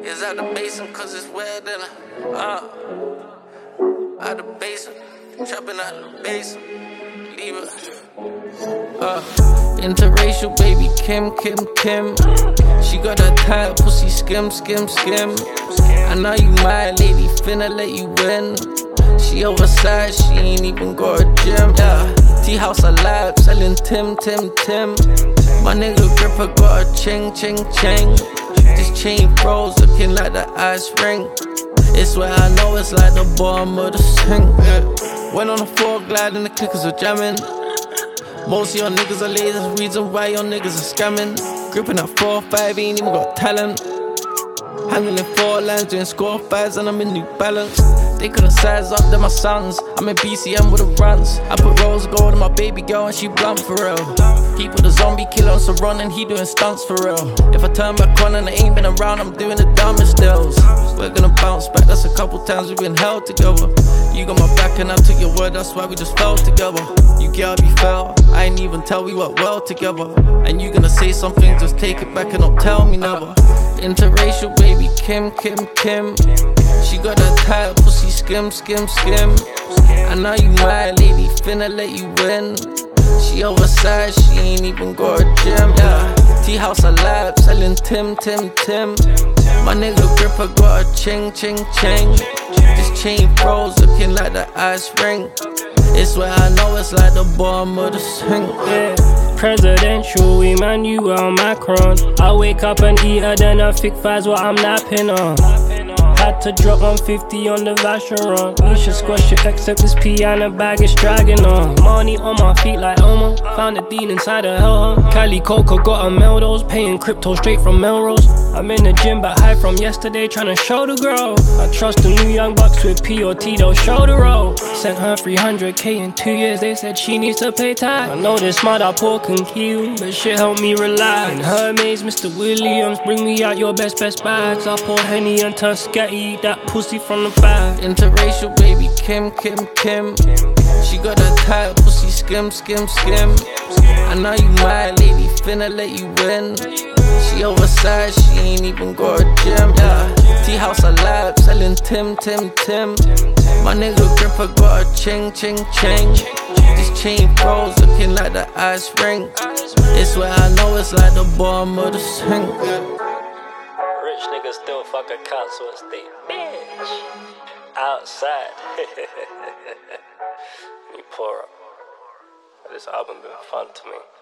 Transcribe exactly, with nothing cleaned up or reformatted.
Niggas out the basement cause it's wet and uh out the basement, trapping out the basement, leave it. Uh, interracial baby Kim, Kim, Kim. She got that tight pussy, skim, skim, skim. I know you mad, lady, finna let you win. She oversized, she ain't even got a gym, yeah. T-House alive, selling Tim, Tim, Tim. My nigga gripper got a ching, ching, ching. This chain froze, looking like the ice ring. It's where I know it's like the bottom of the sink, yeah. Went on the floor, gliding, the clickers are jamming. Most of your niggas are lazy, reason why your niggas are scamming. Gripping at four five, ain't even got talent. Handling four lines, doing score fives, and I'm in New Balance. They couldn't size up, they're my sons. I'm in B C M with the runs. I put rose gold on my baby girl and she blunt for real. He put a zombie killer on some run and he doing stunts for real. If I turn back on and I ain't been around, I'm doing the dumbest deals. We're gonna bounce back, that's a couple times we've been held together. You got my back and I took your word, that's why we just fell together. You get how you fell, I ain't even tell we worked well together. And you gonna say something, just take it back and don't tell me never. Interracial baby Kim, Kim, Kim. She got that tight pussy, skim, skim, skim. I know you mad, lady, finna let you win. She oversized, she ain't even got a gym, yeah. T-House alive, selling Tim, Tim, Tim. My nigga gripper got a ching, ching, ching. This chain froze, looking like the ice ring. It's where I know it's like the bottom of the sink, yeah. Presidential Emmanuel Macron. I wake up and eat her, then a thick fries what I'm napping on. Had to drop one fifty on the Vacheron. You should squash it, except this piano bag is dragging on. Money on my feet like Elmo. Found a dean inside a hellhole. Cali Coco got a Melrose. Paying crypto straight from Melrose. I'm in the gym but high from yesterday, trying to show the girl. I trust the new young bucks with P O T, they'll show the roll. Sent her three hundred K in two years, they said she needs to pay tax. I know this mother poor can kill, but shit help me relax. In her maze, Mister Williams, bring me out your best, best bags. I pour Henny and Tuscany, eat that pussy from the back. Interracial baby Kim, Kim, Kim. She got that tight pussy, skim, skim, skim. I know you mad, lady, finna let you win. She oversized, she ain't even got a gym, yeah. T-House alive, selling Tim, Tim, Tim. My nigga gripper got a ching, ching, ching. This chain froze, looking like the ice ring. It's where I know it's like the bottom of the sink. Rich niggas still fuck a council estate, bitch. Outside. Me pour up. This album been fun to me.